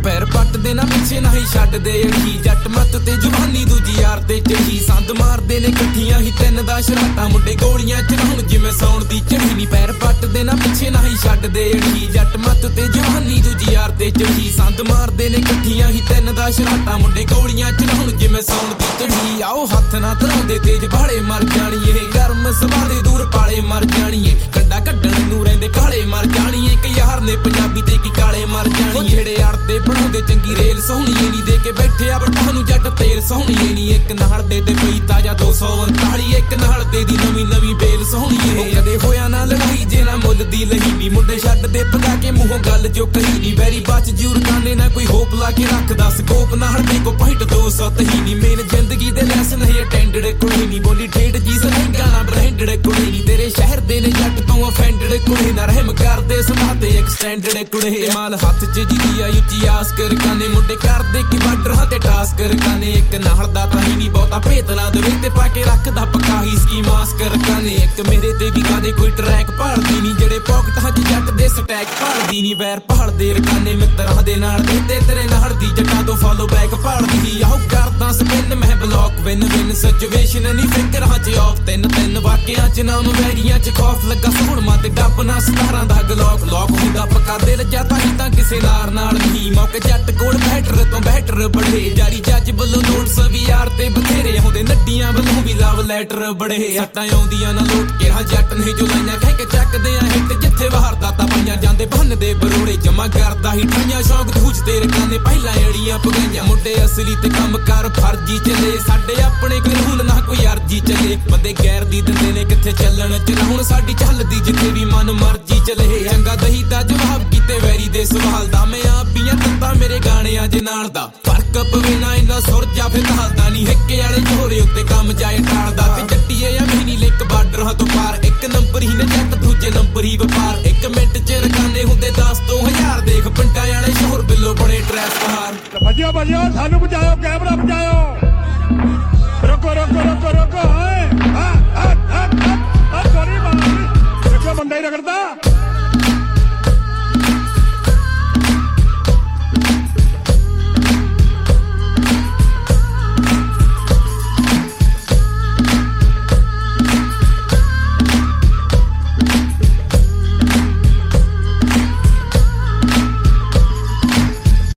पैर पट देना पिछे ना ही छड्ड दे अड़ी जट मत ते जवानी दूजी यार ते चढ़ी संद मारदे ने कट्ठियां ही तिन दा शराटा मुंडे गोलियां चढ़ाउण जिवें सौण दी चढ़ी नी पैर पट देना पिछे ना ही छड्ड दे अड़ी जट मत ते जवानी दूजी यार ते चढ़ी संद मारदे ने कट्ठियां ही तिन दा शराटा मुंडे गोलियां चढ़ाउण जिवें सौण दी चढ़ी आओ हत्थ ना धराउंदे तेज भाड़े मर जाणीए गरम सभा दे दूर पाले मर जाणीए कंडा कड्डण नूं रहिंदे काले मर जाणीए एक यार ने पंजाबी ते की काले मर जाणीए जेड़े अड़दे बनाउंदे चंगी रेल सोहणीए नी दे के बैठे आ बट्टां नूं जट तेल सोहणीए नी एक नाल दे ते पई ताजा 239 एक नाल दे दी नवीं नवीं बेल सोहणीए कदे होया ना लड़ाई जे ना मुੱਲ दी लही नी मुंडे छड्ड दे पगा के मूंहों गल जो कही नी वैरी बच जूर काने ना कोई होप ला के रखदा स्कोप नाल दे को पॉइंट 203 नी मेन जिंदगी दे लैसन है अटेंडेड कुड़ी नी बोली ठेठ जी सहंगा ना ब्रांडेड कुड़ी नी तेरे शहर दे ने जट तो ऑफेंडेड कुड़ी ना रहम कर दे समाते एक्सटेंडेड कुड़ी माल हत्थ च जी आई उची आस कर काने मुंडे कर दे कि बार्डर हां ते टास कर काने एक नाल दा ताही नी बहुता भेत ना दे ते पाके रखदा पक्का ही स्कीम आस कर काने एक मेरे ते भी गादे कोई ट्रैक भालदी नी जेड़े पॉकेटां च जट दे स्टैक भालदी नी वैर भालदे रकाने मित्तरां दे नाल दे तेरे नाल दी जटां तो फॉलो बैक भालदी आओ करदा स्पिन मैं ब्लॉक विन विन सिचुएशन नी फिकर हां च ऑफ ਤਿੰਨ ਵਾਕਿਆਂ ਚ ਨਾਮ ਵੈਰੀਆਂ ਚ ਖੌਫ ਲੱਗਾ ਸੋਹਣ ਮਤ ਡੱਬ ਨਾ 17 ਦਾ ਗਲੋਕ ਲੋਕ ਹੁੰਦਾ ਪੱਕਾ ਦਿਲ ਜਾਤਾ ਹੀ ਤਾਂ ਕਿਸੇ ਨਾਲ ਨਹੀਂ ਮੌਕੇ ਜੱਟ ਕੋਲ ਬੈਟਰ ਤੋਂ ਬੈਟਰ ਬੜੇ ਜਾਰੀ ਜੱਜ ਵੱਲੋਂ ਨੋਟਸ ਵੀ ਯਾਰ ਤੇ ਬਥੇਰੇ ਆਉਂਦੇ ਨੱਡੀਆਂ ਵੱਲੋਂ ਵੀ ਲਵ ਲੈਟਰ ਬੜੇ ਸੱਟਾਂ ਆਉਂਦੀਆਂ ਨਾ ਲੋਟ ਕੇ ਹਾਂ ਜੱਟ ਨਹੀਂ ਜੋ ਲਾਈਆਂ ਕਹਿ ਕੇ ਚੱਕਦੇ ਆ ਹਿੱਟ ਜਿੱਥੇ ਵਾਰਦਾਤਾਂ ਪਾਈਆਂ ਜਾਂਦੇ ਬੰਨਦੇ ਬਰੋੜੇ ਜਮਾ ਕਰਦਾ ਹੀ ਠਾਈਆਂ ਸ਼ੌਕ ਦੂਜ ਤੇਰੇ ਕਾਨੇ ਪਹਿਲਾਂ ਏੜੀਆਂ ਪਗਾਈਆਂ ਮੁੰਡੇ ਅਸਲੀ ਤੇ ਕੰਮ ਕਰ ਫਰਜੀ ਚੱਲੇ ਸਾਡੇ ਆਪਣੇ ਕਾਨੂੰਨ ਨਾ ਕੋਈ ਅਰਜੀ ਚੱਲੇ ਬੰਦੇ ਗੈਰ ਦੀ ਦਿੰਦੇ ਨੇ ਕਿੱਥੇ ਚੱਲਣ ਚ ਹੁਣ ਸਾਡੀ ਚੱਲਦੀ ਜਿੱਥੇ ਵੀ ਮਨ ਮਰਜੀ ਚਲੇ ਚੰਗਾ ਦਹੀਂ ਦਾ ਜਵਾਬ ਕੀਤੇ ਵੈਰੀ ਦੇ ਸਵਾਲ ਦਾ ਮੈਂ ਆਪ ਪੀਆਂ ਤੰਦਾ ਮੇਰੇ ਗਾਣਿਆਂ ਦੇ ਨਾਲ ਦਾ ਫਰਕ ਪਵੇ ਨਾ ਇਹਨਾਂ ਸੁਰ ਜਾ ਫਿਰ ਹਾਲਦਾ ਨਹੀਂ ਹਿੱਕੇ ਵਾਲੇ ਝੋਰੇ ਉੱਤੇ ਕੰਮ ਜਾਏ ਟਾਲਦਾ ਤੇ ਜੱਟੀਏ ਆ ਮਹੀਨੀ ਲਿਕ ਬਾਰਡਰ ਹਾਂ ਤੋਂ ਪਾਰ ਇੱਕ ਨੰਬਰ ਹੀ ਨੇ ਜੱਟ ਦੂਜੇ ਨੰਬਰ ਹੀ ਵਪਾਰ ਇੱਕ ਮਿੰਟ ਚ ਰਕਾਨੇ ਹੁੰਦੇ 10 ਤੋਂ 1000 ਦੇਖ ਪਿੰਡਾਂ ਵਾਲੇ ਸ਼ੋਰ ਬਿੱਲੋ ਬੜੇ ਟਰੈਸ ਬਹਾਰ ਭੱਜਿਓ ਸਾਨੂੰ ਬਚਾਓ ਕੈਮਰਾ ਬਚਾਓ